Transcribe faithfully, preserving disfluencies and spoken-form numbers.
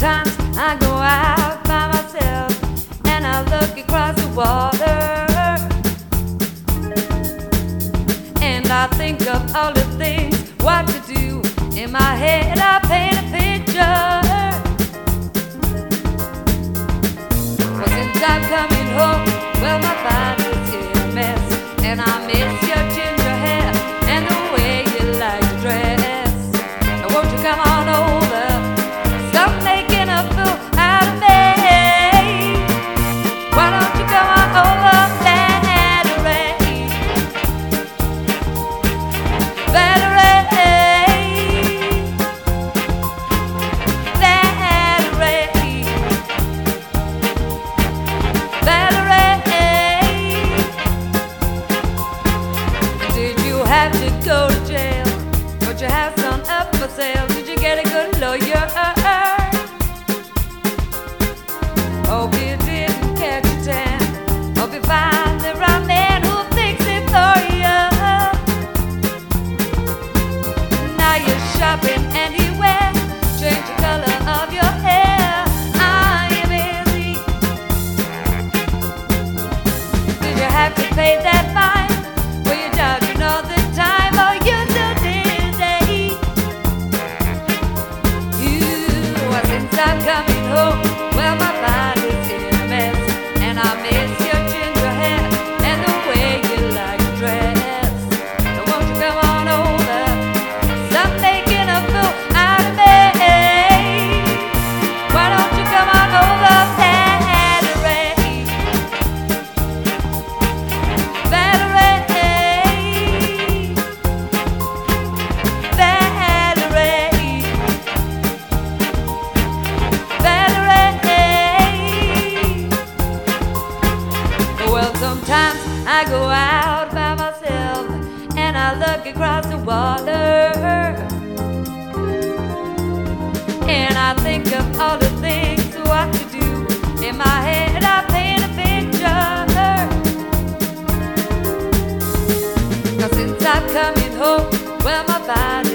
Sometimes I go out by myself and I look across the water, and I think of all the things what to do. In my head I paint a picture. Well, since I'm coming home, well, my body's in a mess, and I miss your ginger hair and the way you like to dress. Now won't you come on over, stop making a fool out of me. Why don't you come on over, Valerie? Valerie, Valerie, Valerie. Did you have to go to jail? Put your house on up for sale? Did you get a good lawyer? Hope you didn't catch a tan. Hope you find the right man who'll fix it for you. Now you're shopping anywhere. Change the color of your hair. I am busy. Did you have to pay that fine? Were you judging all the time? Or you so dizzy? You, well, since I'm coming home, well, my body's in a mess, and I miss your ginger hair and the way you like to dress. Now won't you come on over, stop making a fool out of me. Why don't you come on over, Valerie? Valerie, Valerie, Valerie. Well, sometimes I go out by myself and I look across the water, and I think of all the things what to do. In my head I paint a picture. Now since I'm coming home, well, my body